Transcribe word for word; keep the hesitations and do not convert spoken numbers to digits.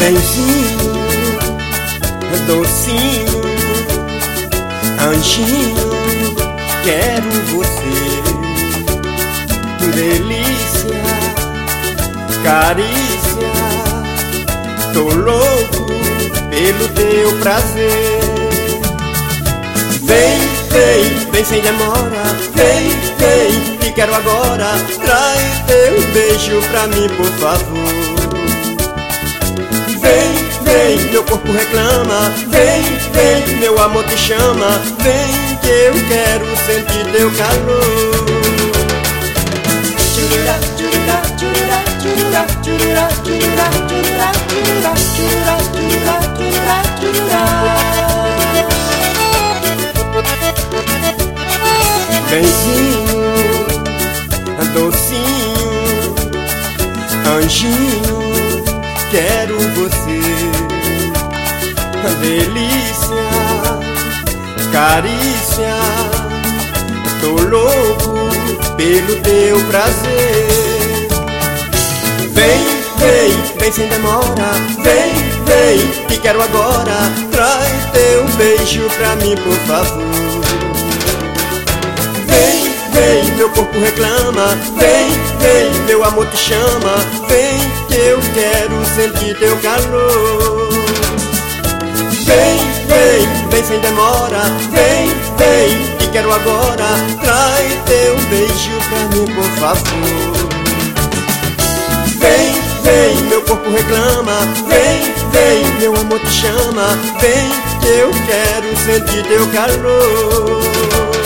Benzinho, docinho, anjinho, quero você. Delícia, carícia, tô louco pelo teu prazer. Vem, vem, vem sem demora. Vem, vem, te quero agora. Traz teu beijo pra mim, por favor. Vem, vem, meu corpo reclama. Vem, vem, meu amor te chama. Vem que eu quero sentir teu calor. Chururá, chururá, chururá, chururá, chururá, chururá, chururá, chururá, chururá, chururá, chururá, chururá. Benzinho, docinho, anjinho, quero você. Delícia, carícia, tô louco pelo teu prazer. Vem, vem, vem sem demora. Vem, vem, te quero agora. Traz teu beijo pra mim, por favor. Vem, vem, meu corpo reclama. Vem, vem, meu amor te chama. Vem que eu quero sentir teu calor. Vem, vem, vem sem demora. Vem, vem, te quero agora. Traz teu beijo pra mim, por favor. Vem, vem, meu corpo reclama. Vem, vem, meu amor te chama. Vem que eu quero sentir teu calor.